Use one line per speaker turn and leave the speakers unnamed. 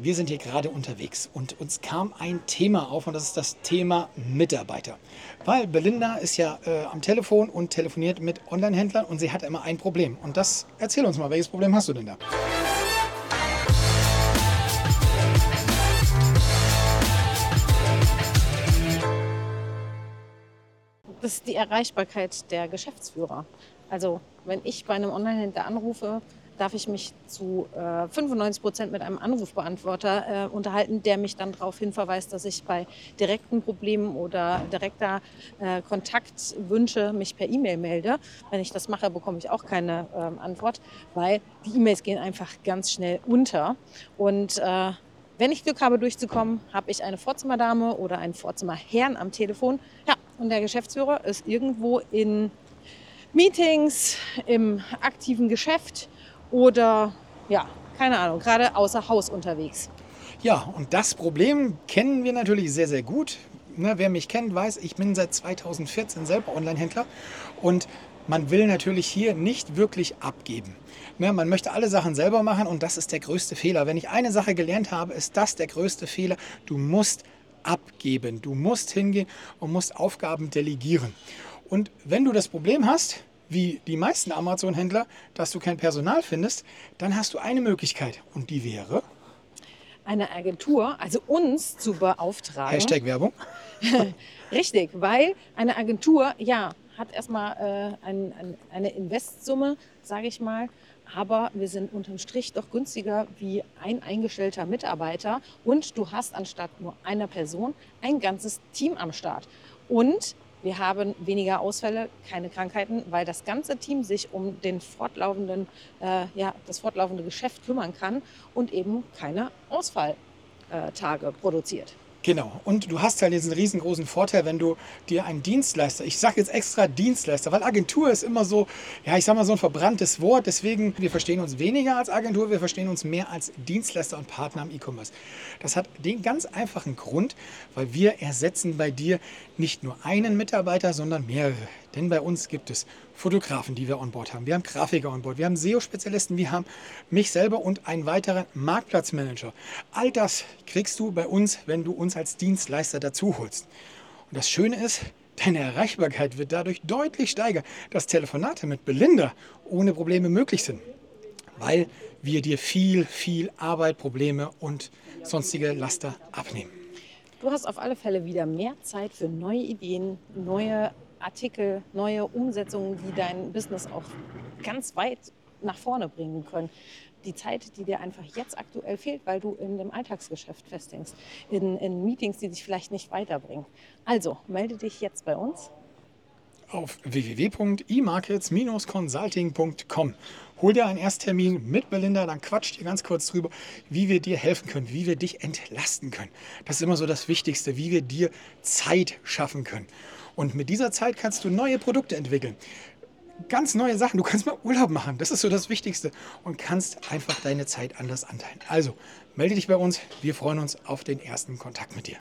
Wir sind hier gerade unterwegs und uns kam ein Thema auf und das ist das Thema Mitarbeiter. Weil Belinda ist ja am Telefon und telefoniert mit Online-Händlern und sie hat immer ein Problem. Und das, erzähl uns mal, welches Problem hast du denn da?
Das ist die Erreichbarkeit der Geschäftsführer. Also wenn ich bei einem Online-Händler anrufe, darf ich mich zu 95% mit einem Anrufbeantworter unterhalten, der mich dann darauf hinverweist, dass ich bei direkten Problemen oder direkter Kontaktwünsche mich per E-Mail melde. Wenn ich das mache, bekomme ich auch keine Antwort, weil die E-Mails gehen einfach ganz schnell unter. Und wenn ich Glück habe, durchzukommen, habe ich eine Vorzimmerdame oder einen Vorzimmerherrn am Telefon. Ja, und der Geschäftsführer ist irgendwo in Meetings, im aktiven Geschäft oder, ja, keine Ahnung, gerade außer Haus unterwegs.
Ja, und das Problem kennen wir natürlich sehr, sehr gut. Ne, wer mich kennt, weiß, ich bin seit 2014 selber Online-Händler und man will natürlich hier nicht wirklich abgeben. Ne, man möchte alle Sachen selber machen und das ist der größte Fehler. Wenn ich eine Sache gelernt habe, ist das der größte Fehler. Du musst abgeben. Du musst hingehen und musst Aufgaben delegieren. Und wenn du das Problem hast, wie die meisten Amazon-Händler, dass du kein Personal findest, dann hast du eine Möglichkeit und die wäre
Eine Agentur, also uns zu beauftragen.
Hashtag Werbung.
Richtig, weil eine Agentur, ja, hat erstmal eine Investsumme, sage ich mal, aber wir sind unterm Strich doch günstiger wie ein eingestellter Mitarbeiter und du hast anstatt nur einer Person ein ganzes Team am Start. Und wir haben weniger Ausfälle, keine Krankheiten, weil das ganze Team sich um das fortlaufende Geschäft kümmern kann und eben keine Ausfalltage produziert.
Genau. Und du hast halt diesen riesengroßen Vorteil, wenn du dir einen Dienstleister, ich sage jetzt extra Dienstleister, weil Agentur ist immer so, ja, ich sag mal so ein verbranntes Wort. Deswegen, wir verstehen uns weniger als Agentur, wir verstehen uns mehr als Dienstleister und Partner im E-Commerce. Das hat den ganz einfachen Grund, weil wir ersetzen bei dir nicht nur einen Mitarbeiter, sondern mehrere. Denn bei uns gibt es Fotografen, die wir on Board haben. Wir haben Grafiker on Board. Wir haben SEO-Spezialisten. Wir haben mich selber und einen weiteren Marktplatzmanager. All das kriegst du bei uns, wenn du uns als Dienstleister dazu holst. Und das Schöne ist, deine Erreichbarkeit wird dadurch deutlich steigern, dass Telefonate mit Belinda ohne Probleme möglich sind. Weil wir dir viel Arbeit, Probleme und sonstige Laster abnehmen.
Du hast auf alle Fälle wieder mehr Zeit für neue Ideen, neue Artikel, neue Umsetzungen, die dein Business auch ganz weit nach vorne bringen können. Die Zeit, die dir einfach jetzt aktuell fehlt, weil du in dem Alltagsgeschäft festhängst, in Meetings, die dich vielleicht nicht weiterbringen. Also, melde dich jetzt bei uns.
Auf www.emarkets-consulting.com. Hol dir einen Ersttermin mit Belinda, dann quatscht ihr ganz kurz drüber, wie wir dir helfen können, wie wir dich entlasten können. Das ist immer so das Wichtigste, wie wir dir Zeit schaffen können. Und mit dieser Zeit kannst du neue Produkte entwickeln. Ganz neue Sachen. Du kannst mal Urlaub machen. Das ist so das Wichtigste. Und kannst einfach deine Zeit anders anteilen. Also, melde dich bei uns. Wir freuen uns auf den ersten Kontakt mit dir.